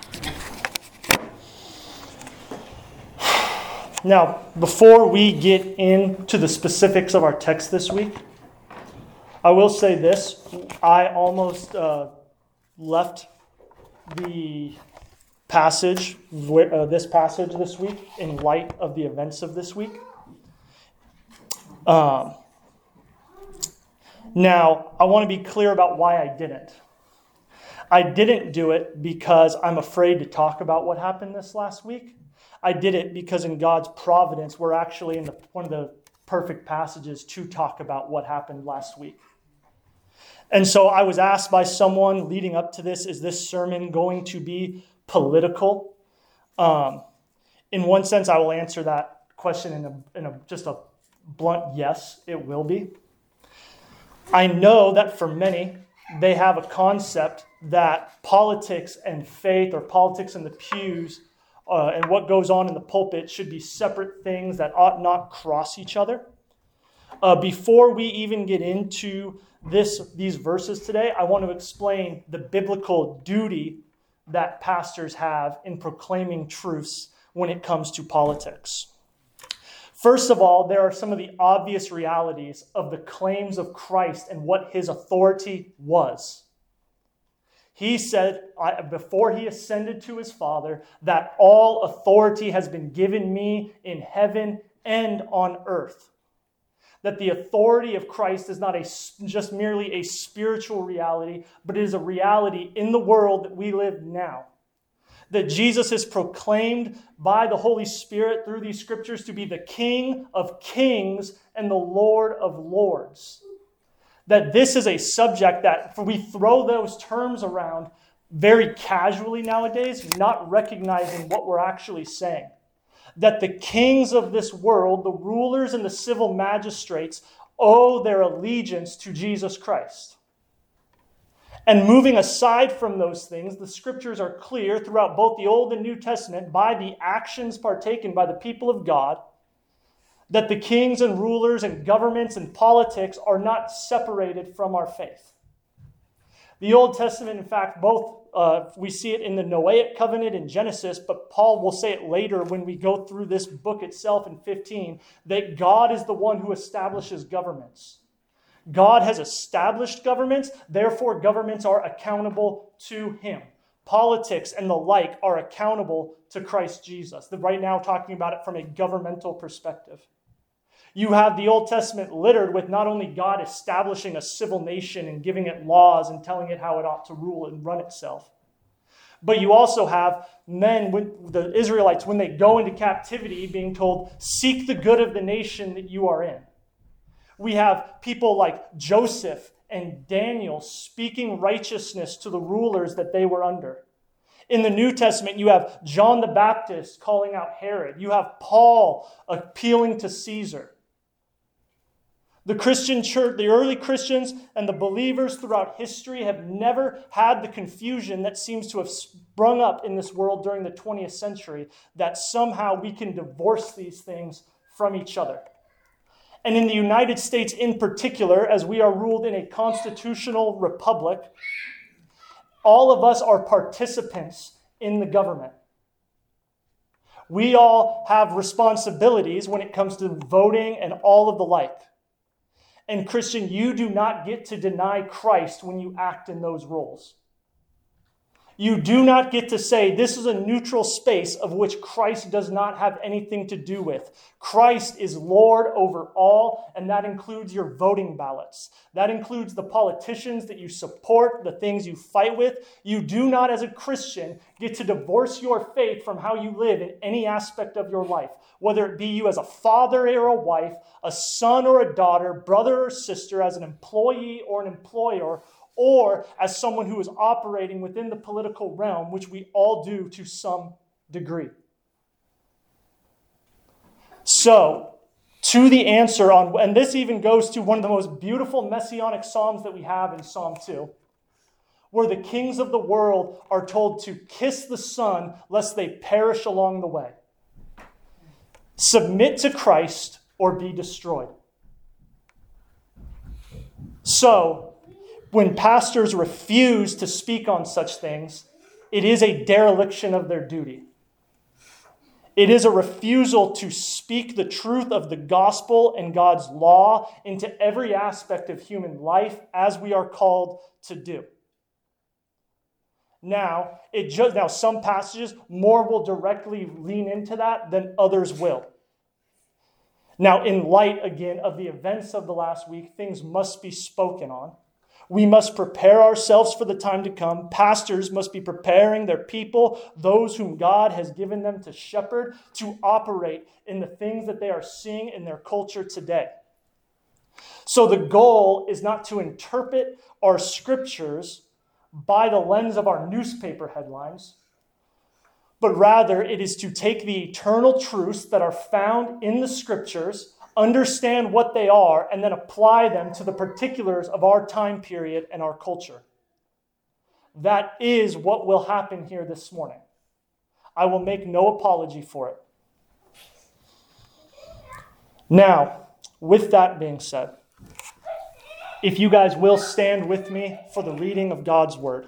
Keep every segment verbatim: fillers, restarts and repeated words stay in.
Now, before we get into the specifics of our text this week, I will say this. I almost uh, left the passage, uh, this passage this week, in light of the events of this week. Um, now, I want to be clear about why I didn't. I didn't do it because I'm afraid to talk about what happened this last week. I did it because in God's providence, we're actually in the, one of the perfect passages to talk about what happened last week. And so I was asked by someone leading up to this, is this sermon going to be political? Um, in one sense, I will answer that question in, a, in a, just a blunt yes, it will be. I know that for many, they have a concept that politics and faith, or politics in the pews, Uh, and what goes on in the pulpit should be separate things that ought not cross each other. Uh, before we even get into this, these verses today, I want to explain the biblical duty that pastors have in proclaiming truths when it comes to politics. First of all, there are some of the obvious realities of the claims of Christ and what his authority was. He said, before he ascended to his Father, that all authority has been given me in heaven and on earth. That the authority of Christ is not a, just merely a spiritual reality, but it is a reality in the world that we live now. That Jesus is proclaimed by the Holy Spirit through these scriptures to be the King of kings and the Lord of lords. That this is a subject that we throw those terms around very casually nowadays, not recognizing what we're actually saying. That the kings of this world, the rulers and the civil magistrates, owe their allegiance to Jesus Christ. And moving aside from those things, the scriptures are clear throughout both the Old and New Testament by the actions partaken by the people of God, that the kings and rulers and governments and politics are not separated from our faith. The Old Testament, in fact, both uh, we see it in the Noahic covenant in Genesis, but Paul will say it later when we go through this book itself in fifteen, that God is the one who establishes governments. God has established governments, therefore governments are accountable to him. Politics and the like are accountable to Christ Jesus. Right now, talking about it from a governmental perspective. You have the Old Testament littered with not only God establishing a civil nation and giving it laws and telling it how it ought to rule and run itself, but you also have men, when the Israelites, when they go into captivity, being told, seek the good of the nation that you are in. We have people like Joseph and Daniel speaking righteousness to the rulers that they were under. In the New Testament, you have John the Baptist calling out Herod. You have Paul appealing to Caesar. The Christian church, the early Christians and the believers throughout history have never had the confusion that seems to have sprung up in this world during the twentieth century, that somehow we can divorce these things from each other. And in the United States in particular, as we are ruled in a constitutional republic, all of us are participants in the government. We all have responsibilities when it comes to voting and all of the like. And Christian, you do not get to deny Christ when you act in those roles. You do not get to say this is a neutral space of which Christ does not have anything to do with. Christ is Lord over all, and that includes your voting ballots. That includes the politicians that you support, the things you fight with. You do not, as a Christian, get to divorce your faith from how you live in any aspect of your life, whether it be you as a father or a wife, a son or a daughter, brother or sister, as an employee or an employer, or as someone who is operating within the political realm, which we all do to some degree. So, to the answer on, and this even goes to one of the most beautiful messianic psalms that we have in Psalm two, where the kings of the world are told to kiss the Son lest they perish along the way. Submit to Christ or be destroyed. So, when pastors refuse to speak on such things, It is a dereliction of their duty. It is a refusal to speak the truth of the gospel and God's law into every aspect of human life as we are called to do. Now, it just now some passages more will directly lean into that than others will. Now, in light again of the events of the last week, things must be spoken on. We must prepare ourselves for the time to come. Pastors must be preparing their people, those whom God has given them to shepherd, to operate in the things that they are seeing in their culture today. So the goal is not to interpret our scriptures by the lens of our newspaper headlines, but rather it is to take the eternal truths that are found in the scriptures, understand what they are, and then apply them to the particulars of our time period and our culture. That is what will happen here this morning. I will make no apology for it. Now, with that being said, if you guys will stand with me for the reading of God's word.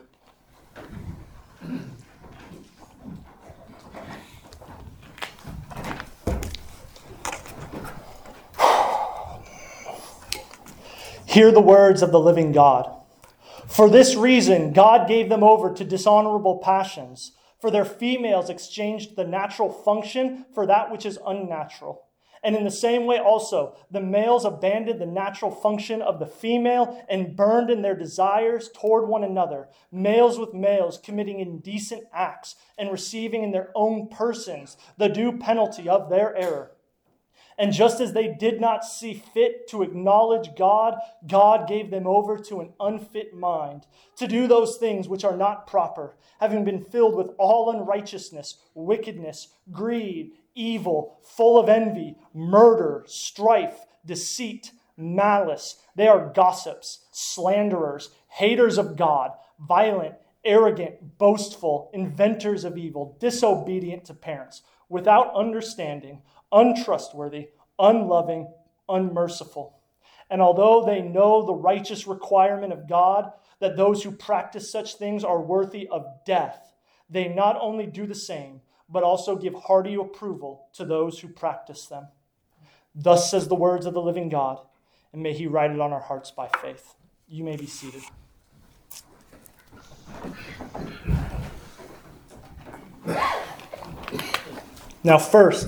Hear the words of the living God. For this reason, God gave them over to dishonorable passions. For their females exchanged the natural function for that which is unnatural. And in the same way also, the males abandoned the natural function of the female and burned in their desires toward one another, males with males committing indecent acts and receiving in their own persons the due penalty of their error. And just as they did not see fit to acknowledge God, God gave them over to an unfit mind to do those things which are not proper, having been filled with all unrighteousness, wickedness, greed, evil, full of envy, murder, strife, deceit, malice. They are gossips, slanderers, haters of God, violent, arrogant, boastful, inventors of evil, disobedient to parents, without understanding, untrustworthy, unloving, unmerciful. And although they know the righteous requirement of God, that those who practice such things are worthy of death, they not only do the same, but also give hearty approval to those who practice them. Thus says the words of the living God, and may he write it on our hearts by faith. You may be seated. Now first,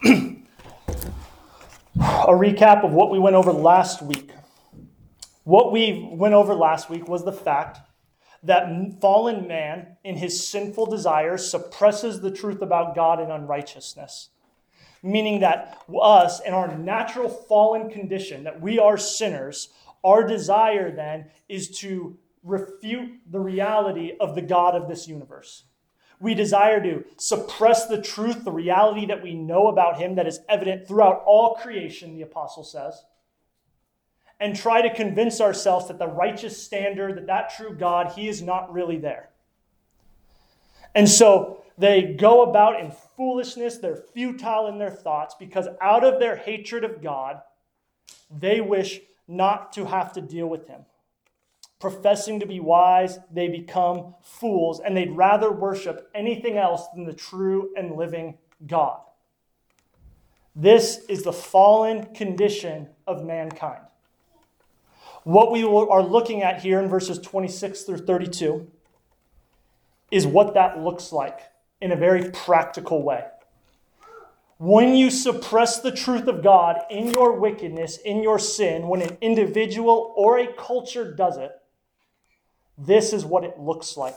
a recap of what we went over last week. What we went over last week was the fact that fallen man, in his sinful desires, suppresses the truth about God in unrighteousness. Meaning that us, in our natural fallen condition, that we are sinners, our desire then is to refute the reality of the God of this universe. We desire to suppress the truth, the reality that we know about him that is evident throughout all creation, the apostle says, and try to convince ourselves that the righteous standard, that that true God, he is not really there. And so they go about in foolishness, they're futile in their thoughts, because out of their hatred of God, they wish not to have to deal with him. Professing to be wise, they become fools, and they'd rather worship anything else than the true and living God. This is the fallen condition of mankind. What we are looking at here in verses twenty-six through thirty-two is what that looks like in a very practical way. When you suppress the truth of God in your wickedness, in your sin, when an individual or a culture does it, this is what it looks like.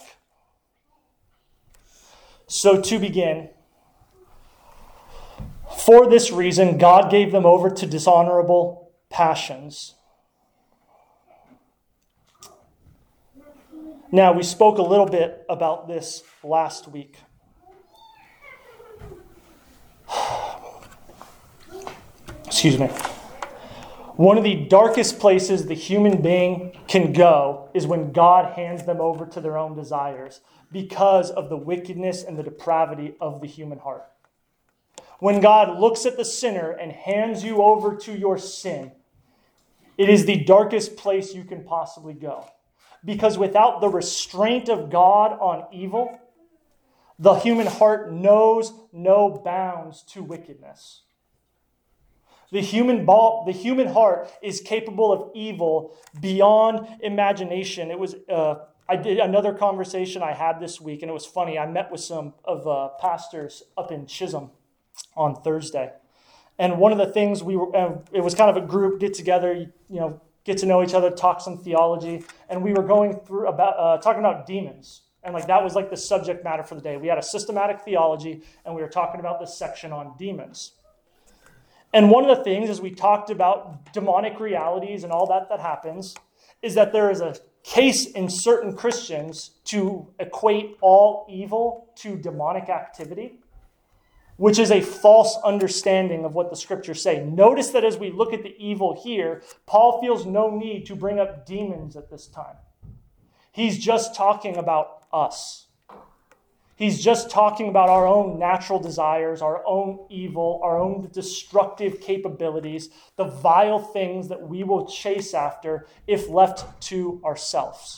So to begin, for this reason, God gave them over to dishonorable passions. Now, we spoke a little bit about this last week. Excuse me. One of the darkest places the human being can go is when God hands them over to their own desires because of the wickedness and the depravity of the human heart. When God looks at the sinner and hands you over to your sin, it is the darkest place you can possibly go. Because without the restraint of God on evil, The human heart knows no bounds to wickedness. The human, ball, the human heart is capable of evil beyond imagination. It was uh, I did another conversation I had this week, and it was funny. I met with some of uh, pastors up in Chisholm on Thursday, and one of the things we were uh, it was kind of a group get together, you know, get to know each other, talk some theology, and we were going through about uh, talking about demons. And like that was like the subject matter for the day. We had a systematic theology, and we were talking about this section on demons. And one of the things, as we talked about demonic realities and all that that happens, is that there is a case in certain Christians to equate all evil to demonic activity, which is a false understanding of what the scriptures say. Notice that as we look at the evil here, Paul feels no need to bring up demons at this time. He's just talking about us. He's just talking about our own natural desires, our own evil, our own destructive capabilities, the vile things that we will chase after if left to ourselves.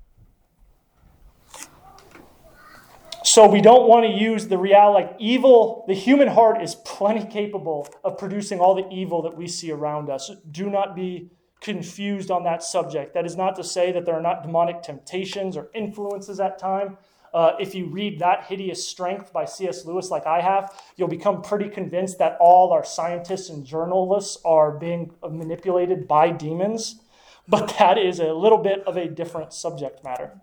So we don't want to use the reality, like evil, the human heart is plenty capable of producing all the evil that we see around us. Do not be confused on that subject. That is not to say that there are not demonic temptations or influences at times. Uh, if you read That Hideous Strength by C S Lewis like I have, you'll become pretty convinced that all our scientists and journalists are being manipulated by demons. But that is a little bit of a different subject matter.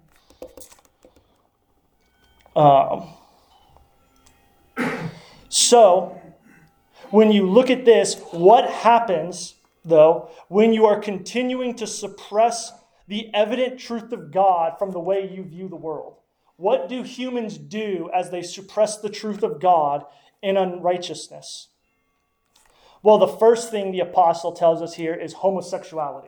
Um, so, when you look at this, what happens, though, when you are continuing to suppress the evident truth of God from the way you view the world? What do humans do as they suppress the truth of God in unrighteousness? Well, the first thing the apostle tells us here is homosexuality.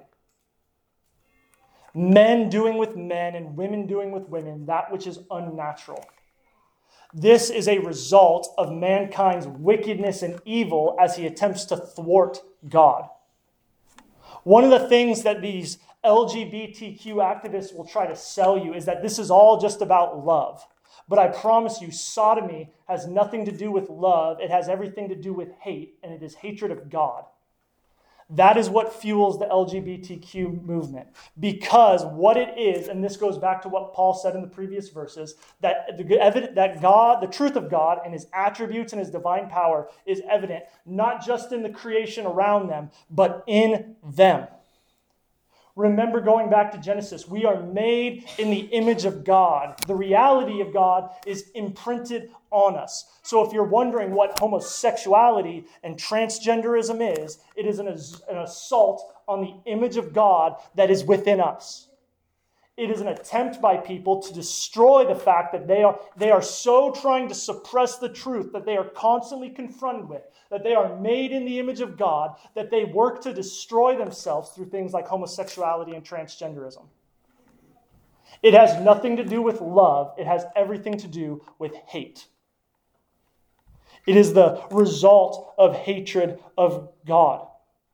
Men doing with men and women doing with women that which is unnatural. This is a result of mankind's wickedness and evil as he attempts to thwart God. One of the things that these L G B T Q activists will try to sell you is that this is all just about love. But I promise you, sodomy has nothing to do with love. It has everything to do with hate, and it is hatred of God. That is what fuels the L G B T Q movement. Because what it is, and this goes back to what Paul said in the previous verses, that the evident that God, the truth of God and his attributes and his divine power is evident, not just in the creation around them, but in them. Remember, going back to Genesis, we are made in the image of God. The reality of God is imprinted on us. So if you're wondering what homosexuality and transgenderism is, it is an, an assault on the image of God that is within us. It is an attempt by people to destroy the fact that they are, they are so trying to suppress the truth that they are constantly confronted with, that they are made in the image of God, that they work to destroy themselves through things like homosexuality and transgenderism. It has nothing to do with love. It has everything to do with hate. It is the result of hatred of God.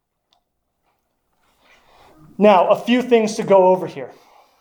Now, a few things to go over here.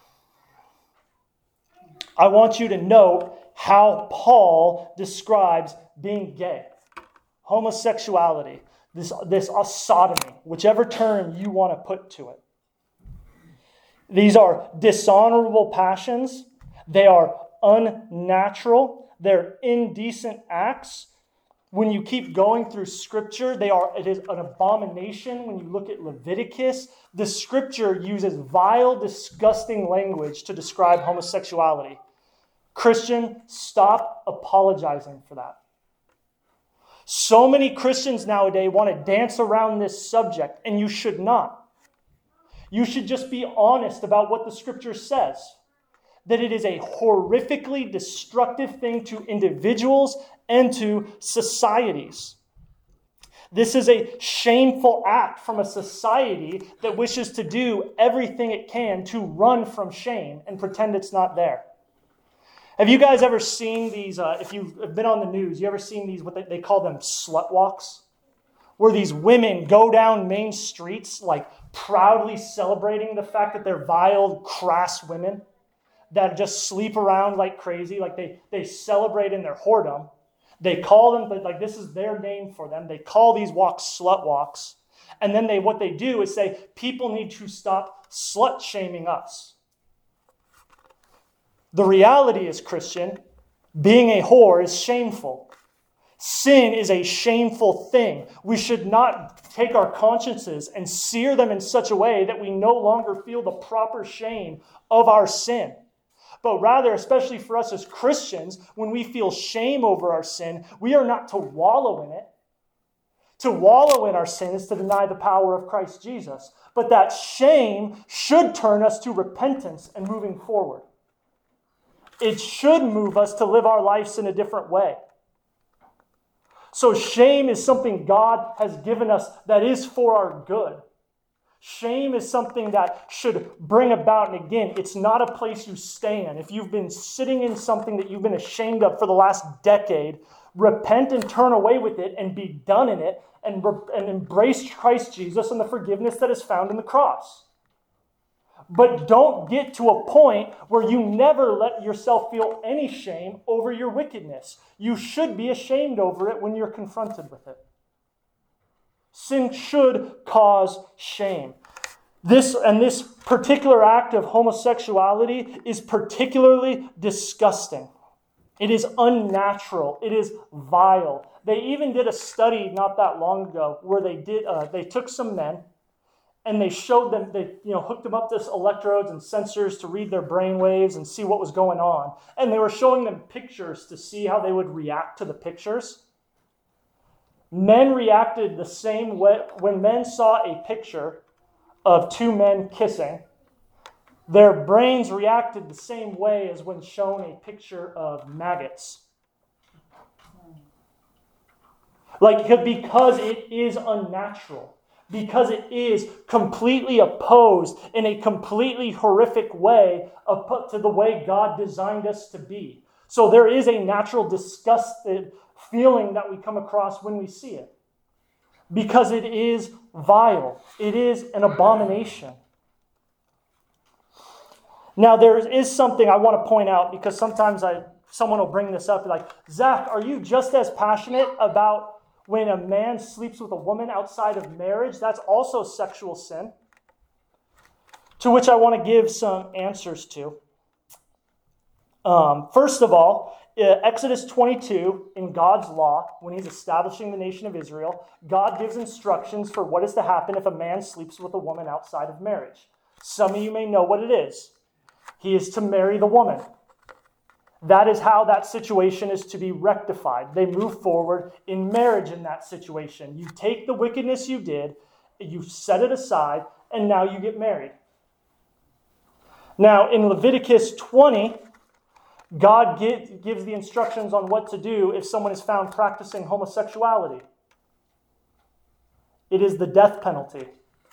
I want you to note how Paul describes being gay, homosexuality, this, this sodomy, whichever term you want to put to it. These are dishonorable passions. They are unnatural. They're indecent acts. When you keep going through Scripture, they are it is an abomination. When you look at Leviticus, the Scripture uses vile, disgusting language to describe homosexuality. Christian, stop apologizing for that. So many Christians nowadays want to dance around this subject, and you should not. You should just be honest about what the Scripture says. That it is a horrifically destructive thing to individuals and to societies. This is a shameful act from a society that wishes to do everything it can to run from shame and pretend it's not there. Have you guys ever seen these, uh, if you've been on the news, you ever seen these, what they, they call them slut walks? Where these women go down main streets like proudly celebrating the fact that they're vile, crass women. that just sleep around like crazy, like they, they celebrate in their whoredom. They call them, but like this is their name for them. They call these walks slut walks. And then they what they do is say, people need to stop slut shaming us. The reality is, Christian, being a whore is shameful. Sin is a shameful thing. We should not take our consciences and sear them in such a way that we no longer feel the proper shame of our sin. But rather, especially for us as Christians, when we feel shame over our sin, we are not to wallow in it. To wallow in our sin is to deny the power of Christ Jesus. But that shame should turn us to repentance and moving forward. It should move us to live our lives in a different way. So shame is something God has given us that is for our good. Shame is something that should bring about, and again, it's not a place you stay in. If you've been sitting in something that you've been ashamed of for the last decade, repent and turn away with it and be done in it and, and embrace Christ Jesus and the forgiveness that is found in the cross. But don't get to a point where you never let yourself feel any shame over your wickedness. You should be ashamed over it when you're confronted with it. Sin should cause shame. This and this particular act of homosexuality is particularly disgusting. It is unnatural. It is vile. They even did a study not that long ago where they did uh, they took some men and they showed them, they you know hooked them up to electrodes and sensors to read their brain waves and see what was going on. And they were showing them pictures to see how they would react to the pictures. Men reacted the same way. When men saw a picture of two men kissing, their brains reacted the same way as when shown a picture of maggots. Like, because it is unnatural. Because it is completely opposed in a completely horrific way to the way God designed us to be. So there is a natural disgusted feeling that we come across when we see it. Because it is vile. It is an abomination. Now, there is something I want to point out, because sometimes I someone will bring this up, like, Zach, are you just as passionate about when a man sleeps with a woman outside of marriage? That's also sexual sin. To which I want to give some answers to. Um, first of all, Exodus twenty-two, in God's law, when he's establishing the nation of Israel, God gives instructions for what is to happen if a man sleeps with a woman outside of marriage. Some of you may know what it is. He is to marry the woman. That is how that situation is to be rectified. They move forward in marriage in that situation. You take the wickedness you did, you set it aside, and now you get married. Now, in Leviticus twenty, God give, gives the instructions on what to do if someone is found practicing homosexuality. It is the death penalty.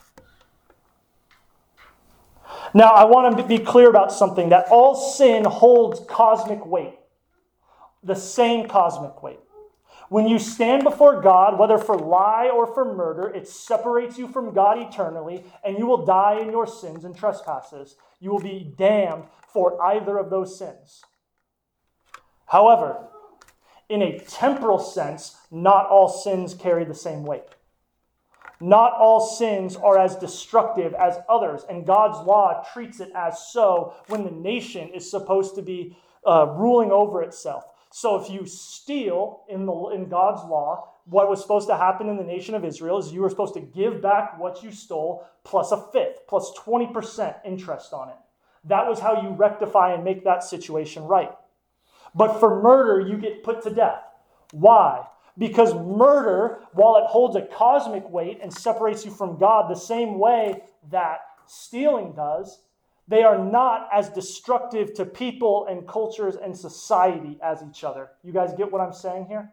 Now, I want to be clear about something, that all sin holds cosmic weight. The same cosmic weight. When you stand before God, whether for lie or for murder, it separates you from God eternally, and you will die in your sins and trespasses. You will be damned for either of those sins. However, in a temporal sense, not all sins carry the same weight. Not all sins are as destructive as others, and God's law treats it as so when the nation is supposed to be uh, ruling over itself. So if you steal in the in God's law, what was supposed to happen in the nation of Israel is you were supposed to give back what you stole plus a fifth, plus twenty percent interest on it. That was how you rectify and make that situation right. But for murder, you get put to death. Why? Because murder, while it holds a cosmic weight and separates you from God the same way that stealing does, they are not as destructive to people and cultures and society as each other. You guys get what I'm saying here?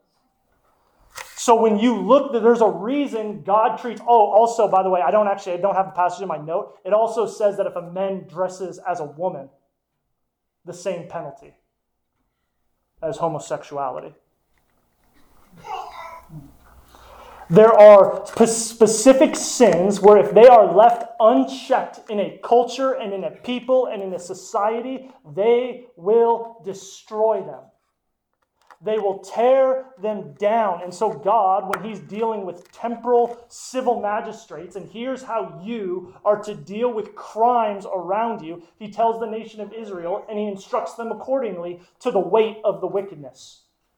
So when you look, there's a reason God treats... Oh, also, by the way, I don't actually, I don't have the passage in my note. It also says that if a man dresses as a woman, the same penalty as homosexuality. There are specific sins where if they are left unchecked in a culture and in a people and in a society, they will destroy them. They will tear them down. And so God, when he's dealing with temporal civil magistrates, and here's how you are to deal with crimes around you, he tells the nation of Israel and he instructs them accordingly to the weight of the wickedness.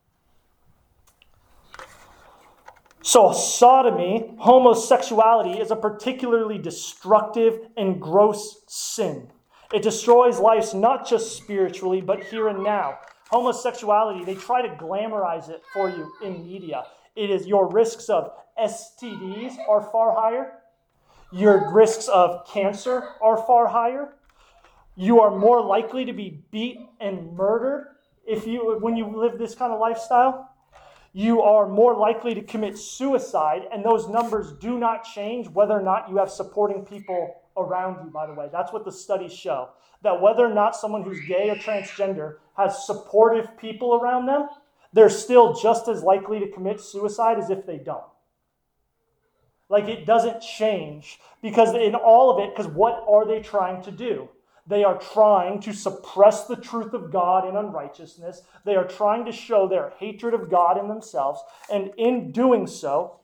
So sodomy, homosexuality, is a particularly destructive and gross sin. It destroys lives not just spiritually, but here and now. Homosexuality, they try to glamorize it for you in media. It is your risks of S T Ds are far higher. Your risks of cancer are far higher. You are more likely to be beat and murdered if you when you live this kind of lifestyle. You are more likely to commit suicide, and those numbers do not change whether or not you have supporting people around you, by the way. That's what the studies show. That whether or not someone who's gay or transgender has supportive people around them, they're still just as likely to commit suicide as if they don't. Like, it doesn't change, because in all of it, because what are they trying to do? They are trying to suppress the truth of God in unrighteousness. They are trying to show their hatred of God in themselves. And in doing so,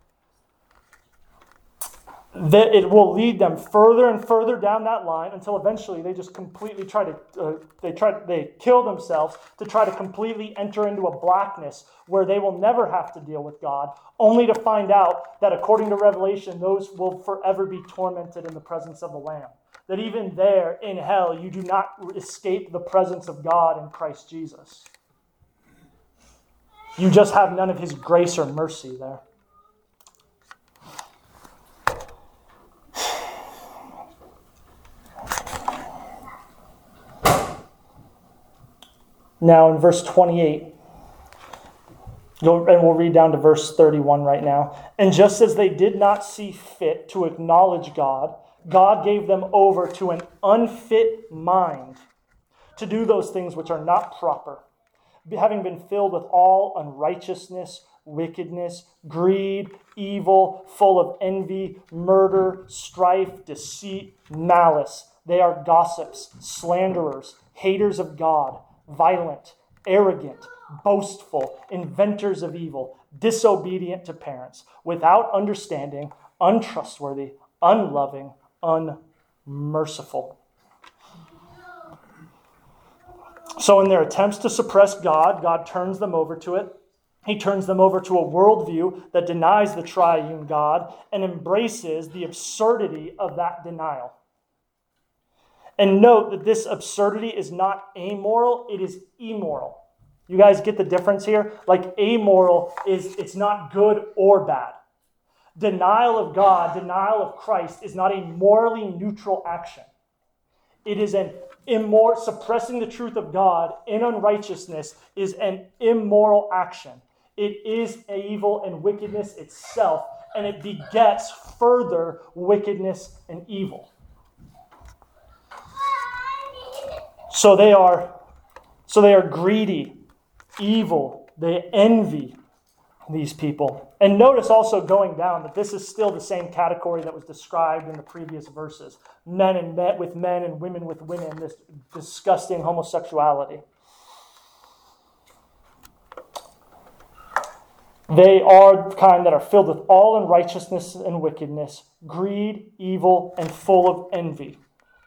that it will lead them further and further down that line until eventually they just completely try to, uh, they try, they kill themselves to try to completely enter into a blackness where they will never have to deal with God, only to find out that according to Revelation, those will forever be tormented in the presence of the Lamb. That even there in hell, you do not escape the presence of God in Christ Jesus. You just have none of his grace or mercy there. Now in verse twenty-eight, and we'll read down to verse thirty-one right now. And just as they did not see fit to acknowledge God, God gave them over to an unfit mind to do those things which are not proper, having been filled with all unrighteousness, wickedness, greed, evil, full of envy, murder, strife, deceit, malice. They are gossips, slanderers, haters of God, violent, arrogant, boastful, inventors of evil, disobedient to parents, without understanding, untrustworthy, unloving, unmerciful. So in their attempts to suppress God, God turns them over to it. He turns them over to a worldview that denies the triune God and embraces the absurdity of that denial. And note that this absurdity is not amoral, it is immoral. You guys get the difference here? Like, amoral is it's not good or bad. Denial of God, denial of Christ is not a morally neutral action. It is an immoral, suppressing the truth of God in unrighteousness is an immoral action. It is evil and wickedness itself, and it begets further wickedness and evil. So they are, so they are greedy, evil, they envy these people. And notice also going down that this is still the same category that was described in the previous verses. Men and men with men and women with women, this disgusting homosexuality. They are the kind that are filled with all unrighteousness and wickedness, greed, evil, and full of envy.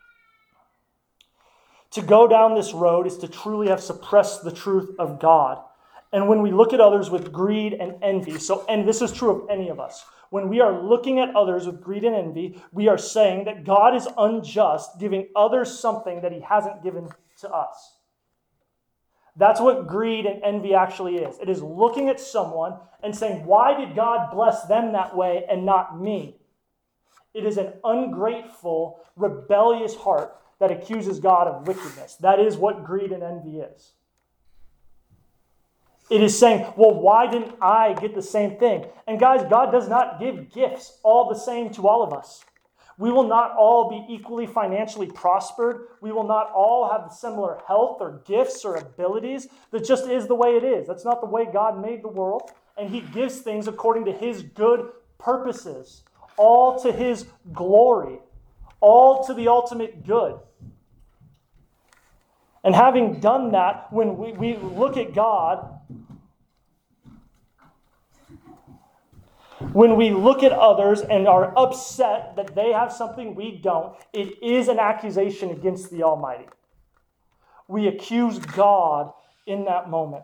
To go down this road is to truly have suppressed the truth of God. And when we look at others with greed and envy, so and this is true of any of us, when we are looking at others with greed and envy, we are saying that God is unjust, giving others something that he hasn't given to us. That's what greed and envy actually is. It is looking at someone and saying, why did God bless them that way and not me? It is an ungrateful, rebellious heart that accuses God of wickedness. That is what greed and envy is. It is saying, well, why didn't I get the same thing? And guys, God does not give gifts all the same to all of us. We will not all be equally financially prospered. We will not all have similar health or gifts or abilities. That just is the way it is. That's not the way God made the world. and he gives things according to his good purposes, all to his glory, all to the ultimate good. And having done that, when we, we look at God, when we look at others and are upset that they have something we don't, it is an accusation against the Almighty. We accuse God in that moment.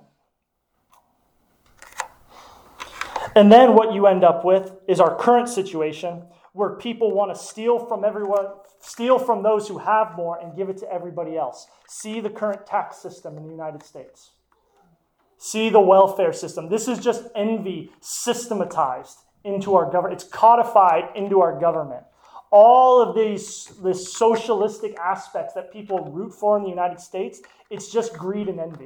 And then what you end up with is our current situation where people want to steal from everyone, steal from those who have more and give it to everybody else. See the current tax system in the United States. See the welfare system. This is just envy systematized into our government. It's codified into our government. All of these, these socialistic aspects that people root for in the United States, it's just greed and envy.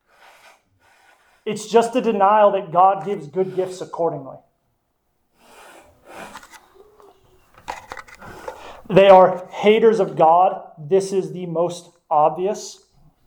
It's just a denial that God gives good gifts accordingly. They are haters of God. This is the most obvious.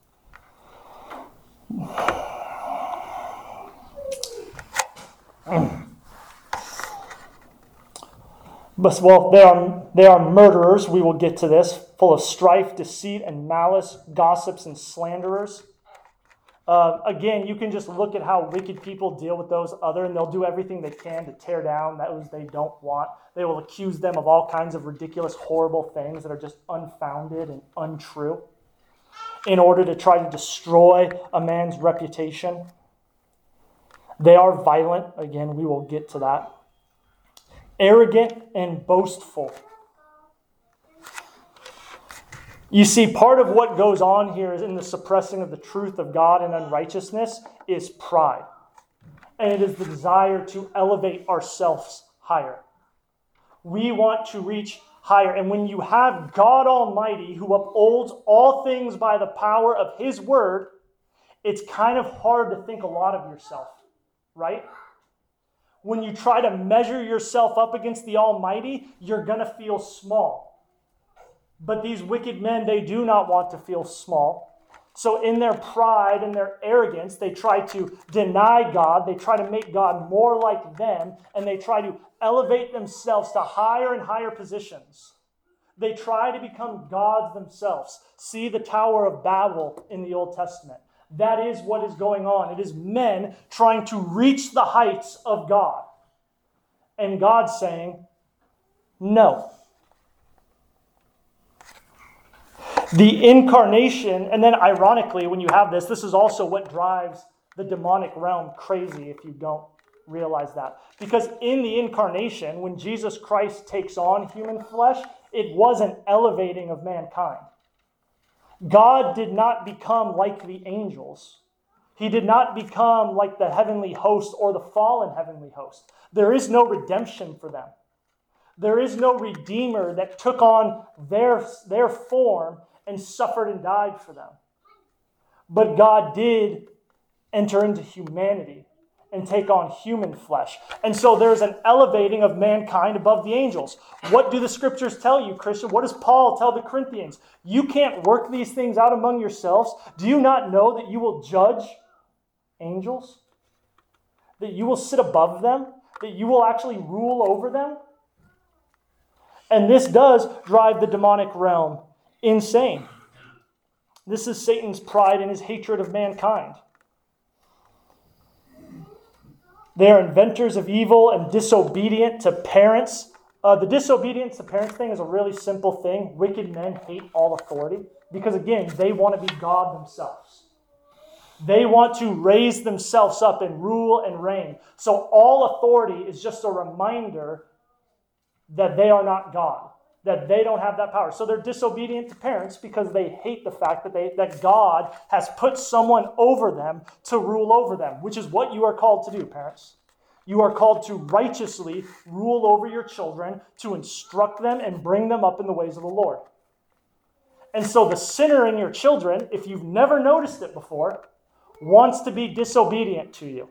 But, well, they are, they are murderers. We will get to this. Full of strife, deceit, and malice, gossips, and slanderers. Uh, again, you can just look at how wicked people deal with those other, and they'll do everything they can to tear down those they don't want. They will accuse them of all kinds of ridiculous, horrible things that are just unfounded and untrue in order to try to destroy a man's reputation. They are violent. Again, we will get to that. Arrogant and boastful. You see, part of what goes on here is in the suppressing of the truth of God and unrighteousness is pride. And it is the desire to elevate ourselves higher. We want to reach higher. And when you have God Almighty who upholds all things by the power of His word, it's kind of hard to think a lot of yourself, right? When you try to measure yourself up against the Almighty, you're going to feel small. But these wicked men, they do not want to feel small. So in their pride and their arrogance, they try to deny God. They try to make God more like them. And they try to elevate themselves to higher and higher positions. They try to become gods themselves. See the Tower of Babel in the Old Testament. That is what is going on. It is men trying to reach the heights of God. And God saying, no. The incarnation, and then ironically, when you have this, this is also what drives the demonic realm crazy if you don't realize that. Because in the incarnation, when Jesus Christ takes on human flesh, it was an elevating of mankind. God did not become like the angels. He did not become like the heavenly host or the fallen heavenly host. There is no redemption for them. There is no redeemer that took on their, their form and suffered and died for them. But God did enter into humanity and take on human flesh. And so there's an elevating of mankind above the angels. What do the scriptures tell you, Christian? What does Paul tell the Corinthians? You can't work these things out among yourselves. Do you not know that you will judge angels? That you will sit above them? That you will actually rule over them? And this does drive the demonic realm insane. This is Satan's pride and his hatred of mankind. They are inventors of evil and disobedient to parents. Uh, the disobedience to parents thing is a really simple thing. Wicked men hate all authority because, again, they want to be God themselves. They want to raise themselves up and rule and reign. So all authority is just a reminder that they are not God, that they don't have that power. So they're disobedient to parents because they hate the fact that they that God has put someone over them to rule over them, which is what you are called to do, parents. You are called to righteously rule over your children, to instruct them and bring them up in the ways of the Lord. And so the sinner in your children, if you've never noticed it before, wants to be disobedient to you.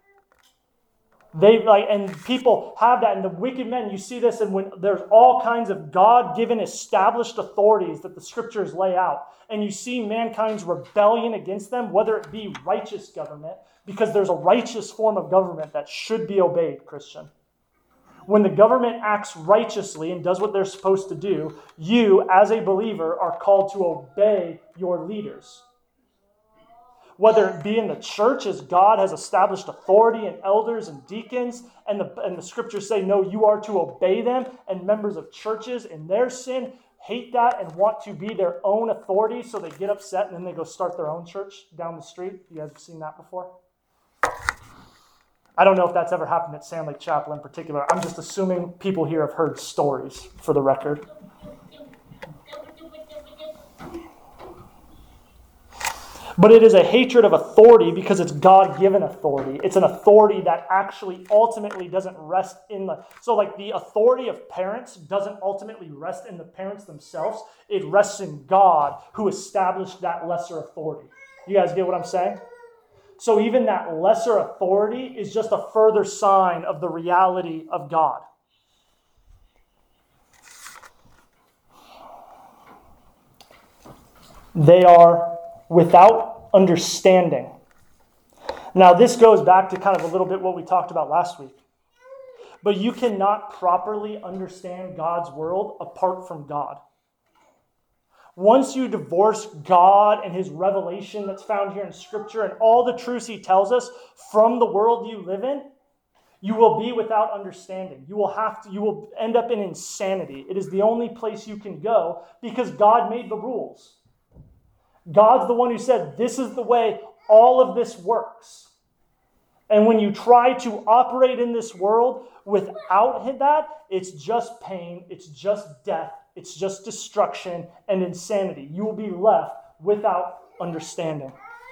They like, and people have that, and the wicked men, you see this, and when there's all kinds of God-given established authorities that the scriptures lay out, and you see mankind's rebellion against them, whether it be righteous government, because there's a righteous form of government that should be obeyed, Christian. When the government acts righteously and does what they're supposed to do, you, as a believer, are called to obey your leaders. Whether it be in the church, as God has established authority and elders and deacons, and the, and the scriptures say, no, you are to obey them, and members of churches in their sin hate that and want to be their own authority, so they get upset and then they go start their own church down the street. You guys have seen that before? I don't know if that's ever happened at Sand Lake Chapel in particular. I'm just assuming people here have heard stories, for the record. But it is a hatred of authority because it's God-given authority. It's an authority that actually ultimately doesn't rest in the... So like the authority of parents doesn't ultimately rest in the parents themselves. It rests in God who established that lesser authority. You guys get what I'm saying? So even that lesser authority is just a further sign of the reality of God. They are without understanding. Now, this goes back to kind of a little bit what we talked about last week. But you cannot properly understand God's world apart from God. Once you divorce God and his revelation that's found here in Scripture and all the truths he tells us from the world you live in, you will be without understanding. You will have to, you will end up in insanity. It is the only place you can go because God made the rules. God's the one who said, this is the way all of this works. And when you try to operate in this world without that, it's just pain, it's just death, it's just destruction and insanity. You will be left without understanding.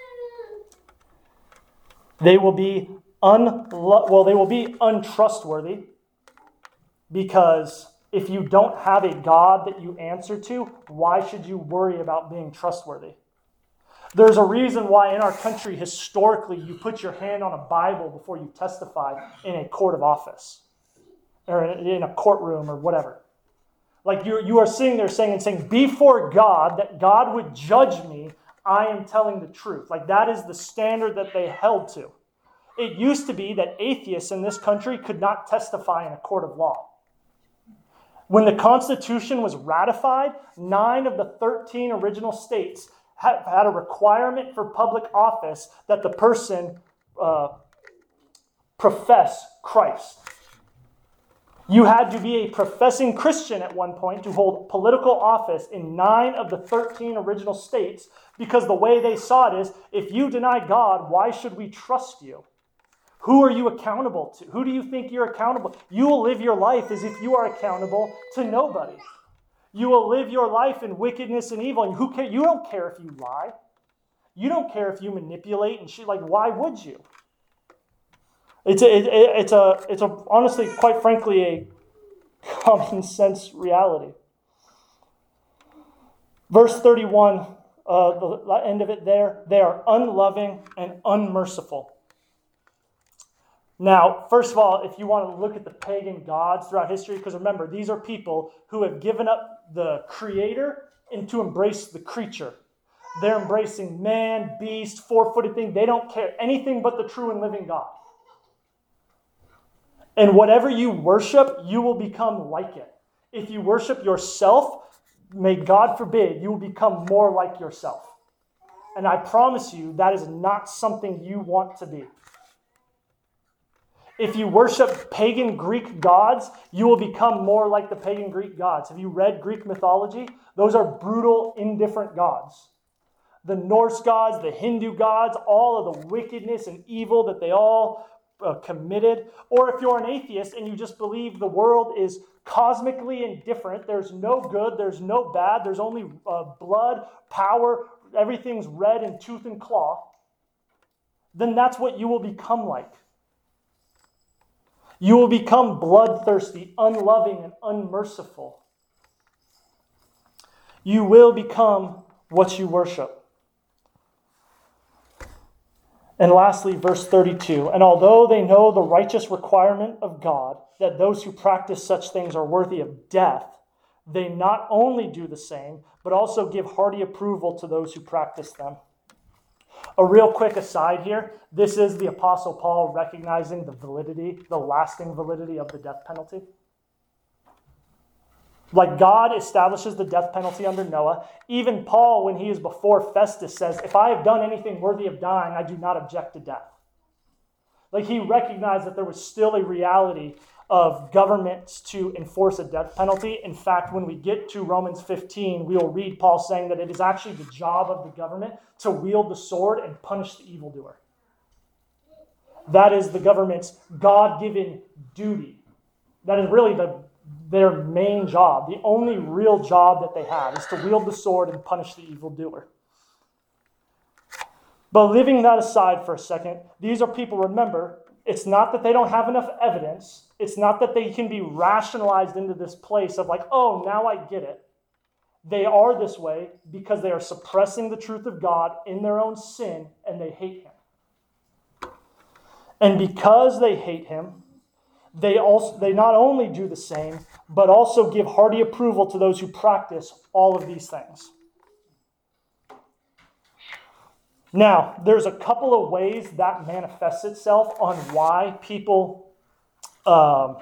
They will be un well, they will be untrustworthy because if you don't have a God that you answer to, why should you worry about being trustworthy? There's a reason why in our country, historically, you put your hand on a Bible before you testify in a court of office or in a courtroom or whatever. Like you, you are sitting there saying and saying, before God, that God would judge me, I am telling the truth. Like that is the standard that they held to. It used to be that atheists in this country could not testify in a court of law. When the Constitution was ratified, nine of the thirteen original states had a requirement for public office that the person uh, profess Christ. You had to be a professing Christian at one point to hold political office in nine of the thirteen original states because the way they saw it is, if you deny God, why should we trust you? Who are you accountable to? Who do you think you're accountable? You will live your life as if you are accountable to nobody. You will live your life in wickedness and evil. And who care? You don't care if you lie. You don't care if you manipulate and shit. Like, why would you? It's a, it, it's a, it's a, honestly, quite frankly, a common sense reality. Verse thirty-one, uh, the end of it there, they are unloving and unmerciful. Now, first of all, if you want to look at the pagan gods throughout history, because remember, these are people who have given up the creator and to embrace the creature. They're embracing man, beast, four-footed thing. They don't care anything but the true and living God. And whatever you worship, you will become like it. If you worship yourself, may God forbid, you will become more like yourself. And I promise you, that is not something you want to be. If you worship pagan Greek gods, you will become more like the pagan Greek gods. Have you read Greek mythology? Those are brutal, indifferent gods. The Norse gods, the Hindu gods, all of the wickedness and evil that they all uh, committed. Or if you're an atheist and you just believe the world is cosmically indifferent, there's no good, there's no bad, there's only uh, blood, power, everything's red in tooth and claw, then that's what you will become like. You will become bloodthirsty, unloving, and unmerciful. You will become what you worship. And lastly, verse thirty-two, and although they know the righteous requirement of God, that those who practice such things are worthy of death, they not only do the same, but also give hearty approval to those who practice them. A real quick aside here, this is the Apostle Paul recognizing the validity, the lasting validity of the death penalty. Like God establishes the death penalty under Noah. Even Paul, when he is before Festus, says, if I have done anything worthy of dying, I do not object to death. Like he recognized that there was still a reality of governments to enforce a death penalty. In fact, when we get to Romans fifteen, we will read Paul saying that it is actually the job of the government to wield the sword and punish the evildoer. That is the government's God-given duty. That is really the, their main job. The only real job that they have is to wield the sword and punish the evildoer. But leaving that aside for a second, these are people, remember, it's not that they don't have enough evidence. It's not that they can be rationalized into this place of like, oh, now I get it. They are this way because they are suppressing the truth of God in their own sin and they hate him. And because they hate him, they also they not only do the same, but also give hearty approval to those who practice all of these things. Now, there's a couple of ways that manifests itself on why people um,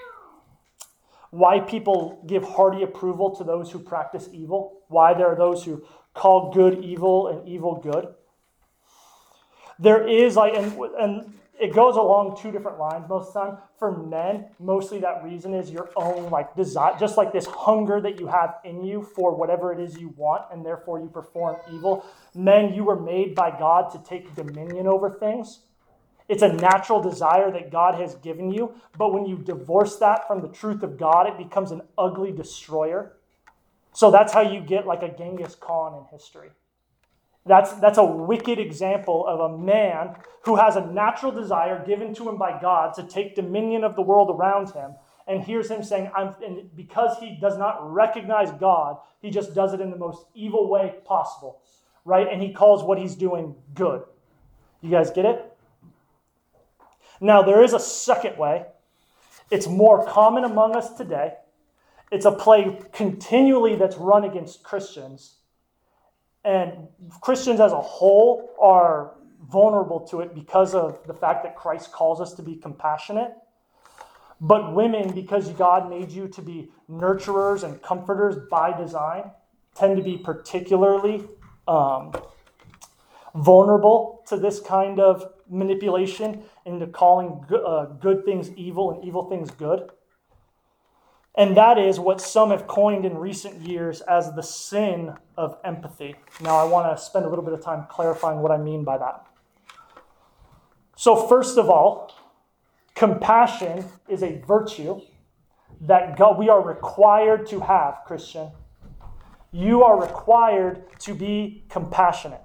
why people give hearty approval to those who practice evil, why there are those who call good evil and evil good. There is like, and, and it goes along two different lines most of the time. For men, mostly that reason is your own like desire, just like this hunger that you have in you for whatever it is you want, and therefore you perform evil. Men, you were made by God to take dominion over things. It's a natural desire that God has given you, but when you divorce that from the truth of God, it becomes an ugly destroyer. So that's how you get like a Genghis Khan in history. That's, that's a wicked example of a man who has a natural desire given to him by God to take dominion of the world around him. And here's him saying, I'm, and because he does not recognize God, he just does it in the most evil way possible, right? And he calls what he's doing good. You guys get it? Now, there is a second way. It's more common among us today. It's a play continually that's run against Christians. And Christians as a whole are vulnerable to it because of the fact that Christ calls us to be compassionate. But women, because God made you to be nurturers and comforters by design, tend to be particularly um, vulnerable to this kind of manipulation into calling good, uh, good things evil and evil things good. And that is what some have coined in recent years as the sin of empathy. Now, I want to spend a little bit of time clarifying what I mean by that. So first of all, compassion is a virtue that God, we are required to have, Christian. You are required to be compassionate.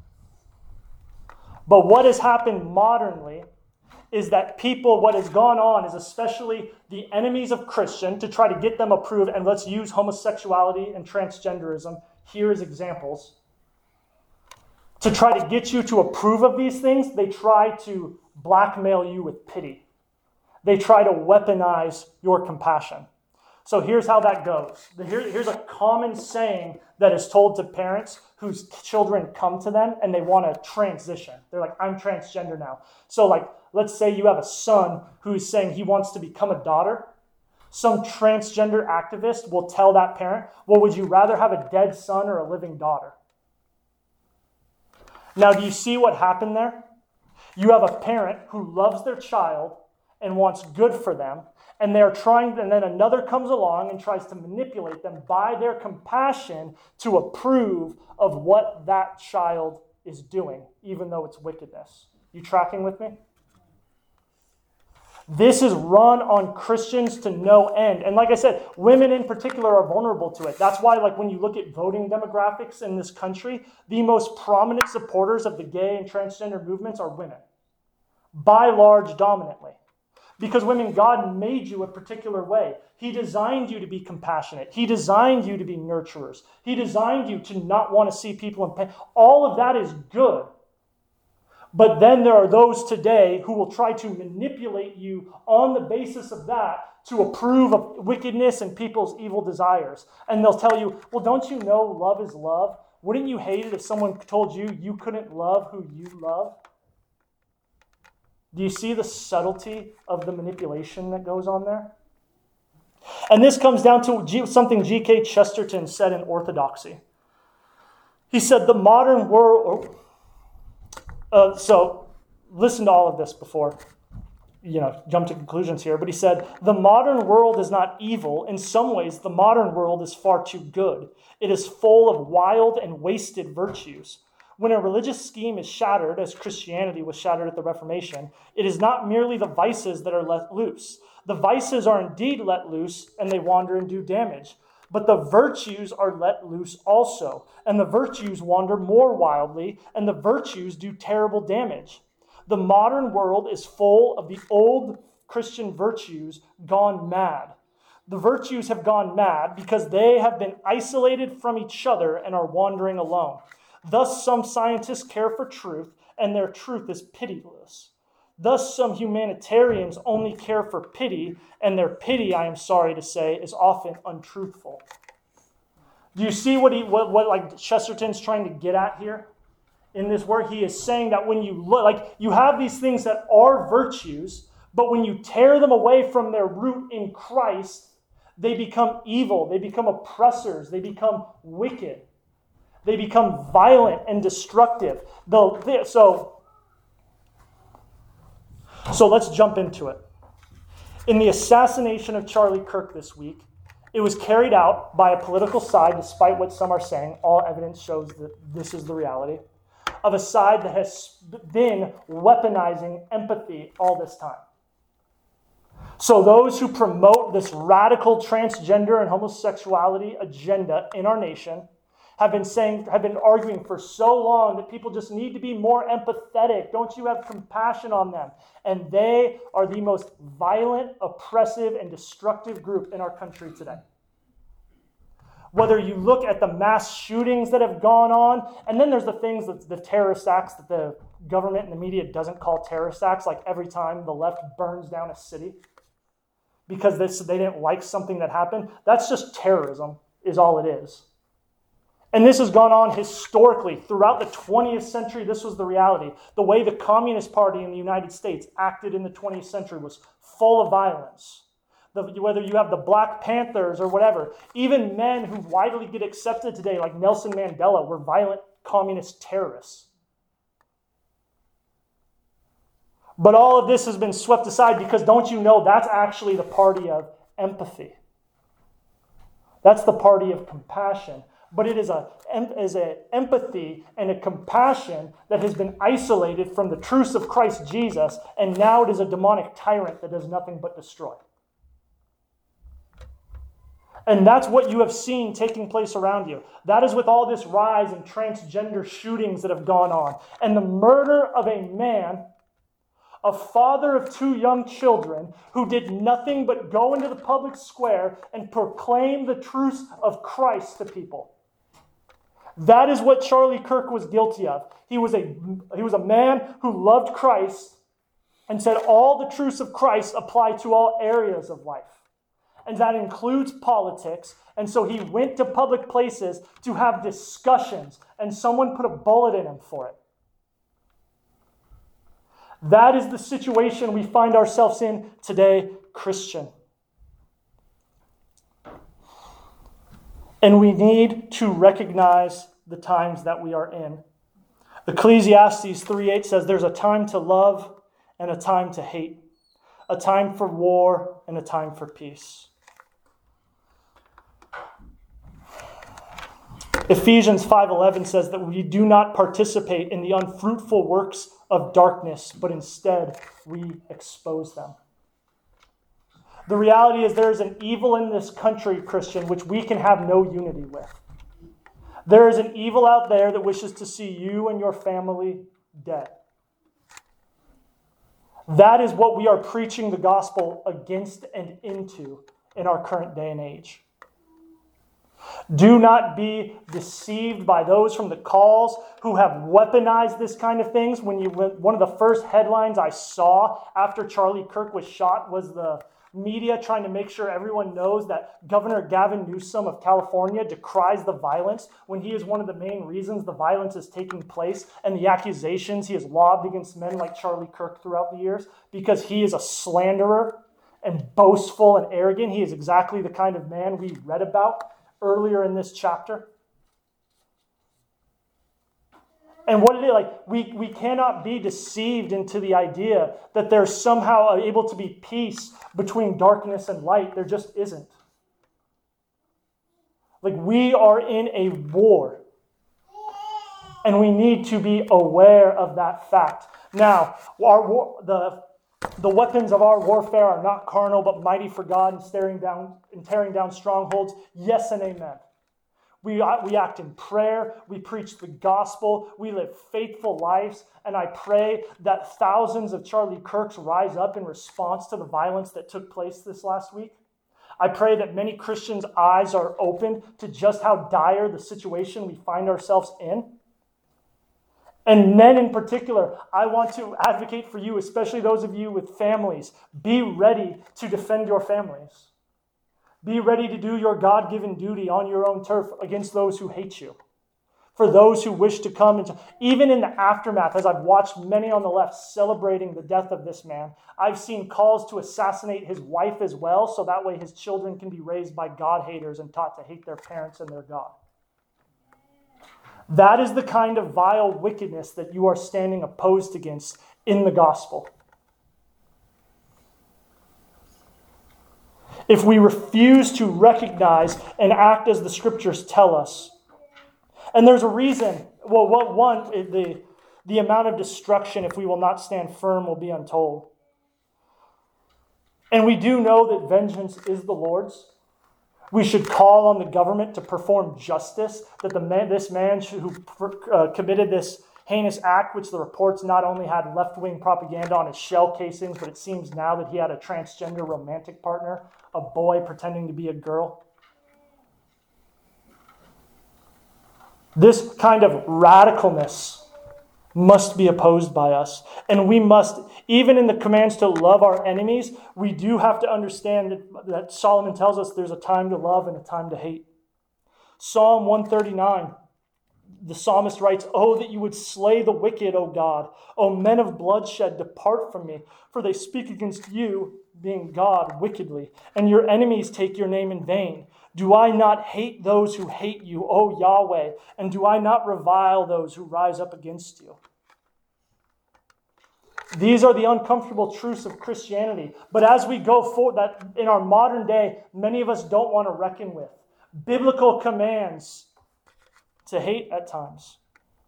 But what has happened modernly is that people, what has gone on is especially the enemies of Christian to try to get them approved, and let's use homosexuality and transgenderism here as examples. To try to get you to approve of these things, they try to blackmail you with pity. They try to weaponize your compassion. So here's how that goes. Here, here's a common saying that is told to parents whose children come to them and they want to transition. They're like, I'm transgender now. So like, let's say you have a son who's saying he wants to become a daughter. Some transgender activist will tell that parent, well, would you rather have a dead son or a living daughter? Now, do you see what happened there? You have a parent who loves their child and wants good for them, and they're trying, and then another comes along and tries to manipulate them by their compassion to approve of what that child is doing, even though it's wickedness. You tracking with me? This is run on Christians to no end. And like I said, women in particular are vulnerable to it. That's why, like, when you look at voting demographics in this country, the most prominent supporters of the gay and transgender movements are women. By large, dominantly. Because women, God made you a particular way. He designed you to be compassionate. He designed you to be nurturers. He designed you to not want to see people in pain. All of that is good. But then there are those today who will try to manipulate you on the basis of that to approve of wickedness and people's evil desires. And they'll tell you, well, don't you know love is love? Wouldn't you hate it if someone told you you couldn't love who you love? Do you see the subtlety of the manipulation that goes on there? And this comes down to G- something G K Chesterton said in Orthodoxy. He said the modern world... Uh, so, listen to all of this before, you know, jump to conclusions here. But he said, the modern world is not evil. In some ways, the modern world is far too good. It is full of wild and wasted virtues. When a religious scheme is shattered, as Christianity was shattered at the Reformation, it is not merely the vices that are let loose. The vices are indeed let loose, and they wander and do damage. But the virtues are let loose also, and the virtues wander more wildly, and the virtues do terrible damage. The modern world is full of the old Christian virtues gone mad. The virtues have gone mad because they have been isolated from each other and are wandering alone. Thus, some scientists care for truth, and their truth is pitiless. Thus, some humanitarians only care for pity, and their pity, I am sorry to say, is often untruthful. Do you see what he, what, what like Chesterton's trying to get at here? In this work, he is saying that when you look, like you have these things that are virtues, but when you tear them away from their root in Christ, they become evil, they become oppressors, they become wicked. They become violent and destructive. Though, so, so let's jump into it. In the assassination of Charlie Kirk this week, it was carried out by a political side, despite what some are saying. All evidence shows that this is the reality, of a side that has been weaponizing empathy all this time. So those who promote this radical transgender and homosexuality agenda in our nation have been saying, have been arguing for so long that people just need to be more empathetic. Don't you have compassion on them? And they are the most violent, oppressive, and destructive group in our country today. Whether you look at the mass shootings that have gone on, and then there's the things that the terrorist acts that the government and the media doesn't call terrorist acts, like every time the left burns down a city because they, they didn't like something that happened. That's just terrorism, is all it is. And this has gone on historically. Throughout the twentieth century, this was the reality. The way the Communist Party in the United States acted in the twentieth century was full of violence. The, whether you have the Black Panthers or whatever, even men who widely get accepted today, like Nelson Mandela, were violent communist terrorists. But all of this has been swept aside because don't you know that's actually the party of empathy. That's the party of compassion. But it is a is a empathy and a compassion that has been isolated from the truths of Christ Jesus, and now it is a demonic tyrant that does nothing but destroy. And that's what you have seen taking place around you. That is with all this rise in transgender shootings that have gone on. And the murder of a man, a father of two young children, who did nothing but go into the public square and proclaim the truths of Christ to people. That is what Charlie Kirk was guilty of. He was a, he was a man who loved Christ and said all the truths of Christ apply to all areas of life. And that includes politics. And so he went to public places to have discussions, and someone put a bullet in him for it. That is the situation we find ourselves in today, Christian. And we need to recognize the times that we are in. Ecclesiastes three eight says there's a time to love and a time to hate, a time for war and a time for peace. Ephesians five eleven says that we do not participate in the unfruitful works of darkness, but instead we expose them. The reality is there is an evil in this country, Christian, which we can have no unity with. There is an evil out there that wishes to see you and your family dead. That is what we are preaching the gospel against and into in our current day and age. Do not be deceived by those from the calls who have weaponized this kind of things. When you, one of the first headlines I saw after Charlie Kirk was shot was the media trying to make sure everyone knows that Governor Gavin Newsom of California decries the violence when he is one of the main reasons the violence is taking place and the accusations he has lobbed against men like Charlie Kirk throughout the years, because he is a slanderer and boastful and arrogant. He is exactly the kind of man we read about earlier in this chapter. And what it is, like, we, we cannot be deceived into the idea that there's somehow able to be peace between darkness and light. There just isn't. Like, we are in a war. And we need to be aware of that fact. Now, our war, the, the weapons of our warfare are not carnal, but mighty for God and staring down and tearing down strongholds. Yes and amen. We, we act in prayer, we preach the gospel, we live faithful lives, and I pray that thousands of Charlie Kirks rise up in response to the violence that took place this last week. I pray that many Christians' eyes are opened to just how dire the situation we find ourselves in. And men in particular, I want to advocate for you, especially those of you with families. Be ready to defend your families. Be ready to do your God-given duty on your own turf against those who hate you. For those who wish to come into, even in the aftermath, as I've watched many on the left celebrating the death of this man, I've seen calls to assassinate his wife as well, so that way his children can be raised by God-haters and taught to hate their parents and their God. That is the kind of vile wickedness that you are standing opposed against in the gospel. If we refuse to recognize and act as the scriptures tell us, and there's a reason, well, what one, the, the amount of destruction, if we will not stand firm, will be untold. And we do know that vengeance is the Lord's. We should call on the government to perform justice, that the man, this man who uh, committed this heinous act, which the reports not only had left-wing propaganda on his shell casings, but it seems now that he had a transgender romantic partner, a boy pretending to be a girl. This kind of radicalness must be opposed by us. And we must, even in the commands to love our enemies, we do have to understand that, that Solomon tells us there's a time to love and a time to hate. Psalm one thirty-nine, the psalmist writes, "Oh, that you would slay the wicked, O God. O men of bloodshed, depart from me. For they speak against you, being God, wickedly. And your enemies take your name in vain. Do I not hate those who hate you, O Yahweh? And do I not revile those who rise up against you?" These are the uncomfortable truths of Christianity. But as we go forward, that in our modern day, many of us don't want to reckon with. Biblical commands to hate at times.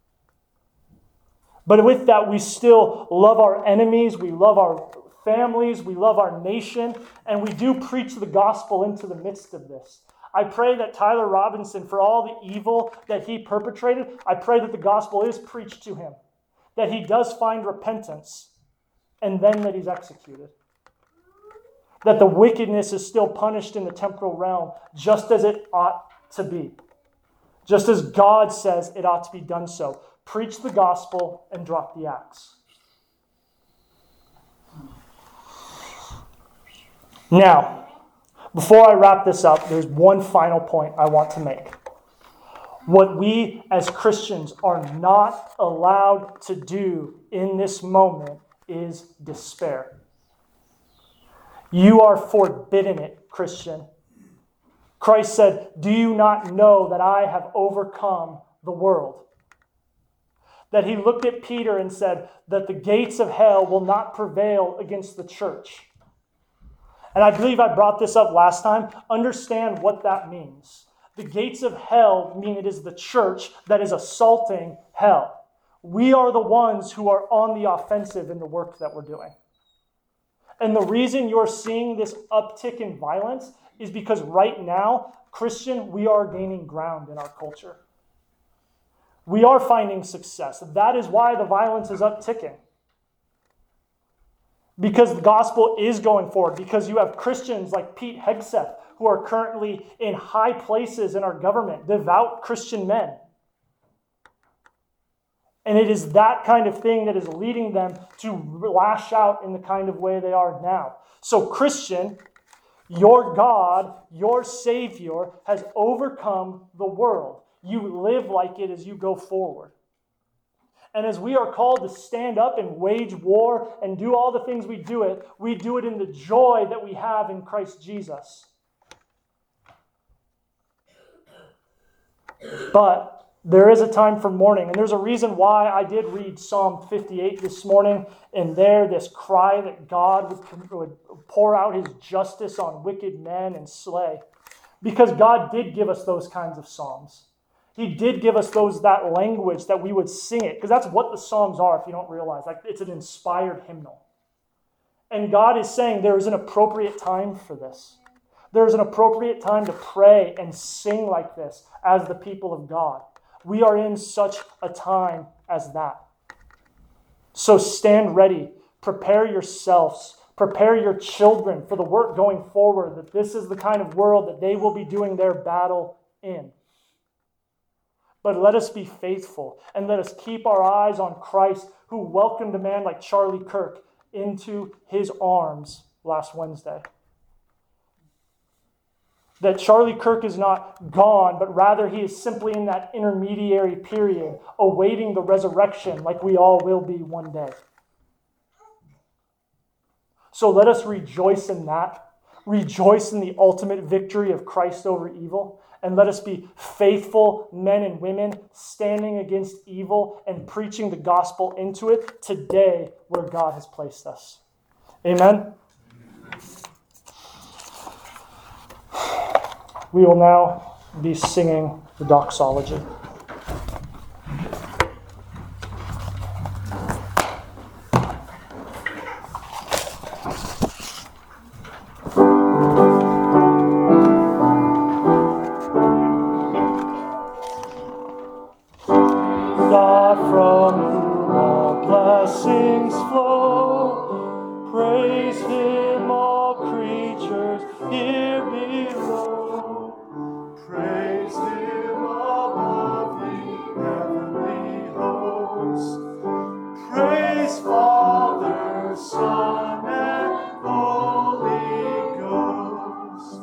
But with that, we still love our enemies, we love our families, we love our nation, and we do preach the gospel into the midst of this. I pray that Tyler Robinson, for all the evil that he perpetrated, I pray that the gospel is preached to him, that he does find repentance, and then that he's executed. That the wickedness is still punished in the temporal realm, just as it ought to be. Just as God says it ought to be done so. Preach the gospel and drop the axe. Now, before I wrap this up, there's one final point I want to make. What we as Christians are not allowed to do in this moment is despair. You are forbidden it, Christian. Christ said, "Do you not know that I have overcome the world?" That he looked at Peter and said that the gates of hell will not prevail against the church. And I believe I brought this up last time. Understand what that means. The gates of hell mean it is the church that is assaulting hell. We are the ones who are on the offensive in the work that we're doing. And the reason you're seeing this uptick in violence is because right now, Christian, we are gaining ground in our culture. We are finding success. That is why the violence is upticking. Because the gospel is going forward. Because you have Christians like Pete Hegseth who are currently in high places in our government, devout Christian men. And it is that kind of thing that is leading them to lash out in the kind of way they are now. So Christian, Your God, your Savior, has overcome the world. You live like it as you go forward. And as we are called to stand up and wage war and do all the things we do it, we do it in the joy that we have in Christ Jesus. But there is a time for mourning, and there's a reason why I did read Psalm fifty-eight this morning, and there this cry that God would, would pour out his justice on wicked men and slay. Because God did give us those kinds of psalms. He did give us those that language that we would sing it, because that's what the Psalms are, if you don't realize. Like, it's an inspired hymnal. And God is saying there is an appropriate time for this. There is an appropriate time to pray and sing like this as the people of God. We are in such a time as that. So stand ready. Prepare yourselves. Prepare your children for the work going forward, that this is the kind of world that they will be doing their battle in. But let us be faithful and let us keep our eyes on Christ, who welcomed a man like Charlie Kirk into his arms last Wednesday. That Charlie Kirk is not gone, but rather he is simply in that intermediary period, awaiting the resurrection like we all will be one day. So let us rejoice in that. Rejoice in the ultimate victory of Christ over evil. And let us be faithful men and women standing against evil and preaching the gospel into it today where God has placed us. Amen. We will now be singing the doxology. God from whom all blessings flow, praise him all creatures here below. Praise him above the heavenly hosts. Praise Father, Son, and Holy Ghost.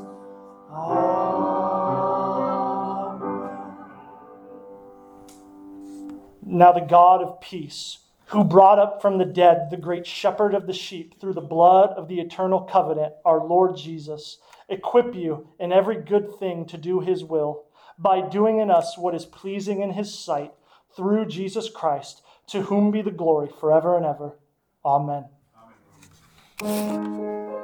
Amen. Now the God of peace, who brought up from the dead the great shepherd of the sheep through the blood of the eternal covenant, our Lord Jesus, equip you in every good thing to do his will, by doing in us what is pleasing in his sight, through Jesus Christ, to whom be the glory forever and ever. Amen. Amen.